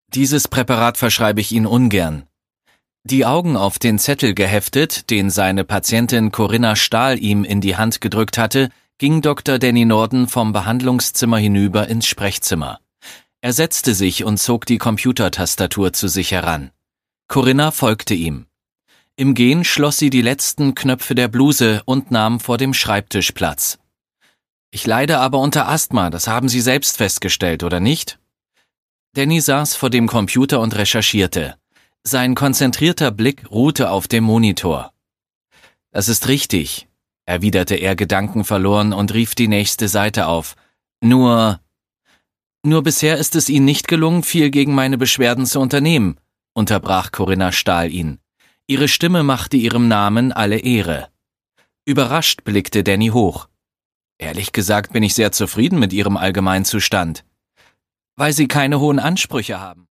Dieses Präparat verschreibe ich Ihnen ungern. Die Augen auf den Zettel geheftet, den seine Patientin Corinna Stahl ihm in die Hand gedrückt hatte, ging Dr. Danny Norden vom Behandlungszimmer hinüber ins Sprechzimmer. Er setzte sich und zog die Computertastatur zu sich heran. Corinna folgte ihm. Im Gehen schloss sie die letzten Knöpfe der Bluse und nahm vor dem Schreibtisch Platz. »Ich leide aber unter Asthma, das haben Sie selbst festgestellt, oder nicht?« Danny saß vor dem Computer und recherchierte. Sein konzentrierter Blick ruhte auf dem Monitor. »Das ist richtig«, erwiderte er gedankenverloren und rief die nächste Seite auf. Nur bisher ist es Ihnen nicht gelungen, viel gegen meine Beschwerden zu unternehmen«, unterbrach Corinna Stahl ihn. Ihre Stimme machte ihrem Namen alle Ehre. Überrascht blickte Danny hoch. »Ehrlich gesagt bin ich sehr zufrieden mit Ihrem Allgemeinzustand.« »Weil Sie keine hohen Ansprüche haben.«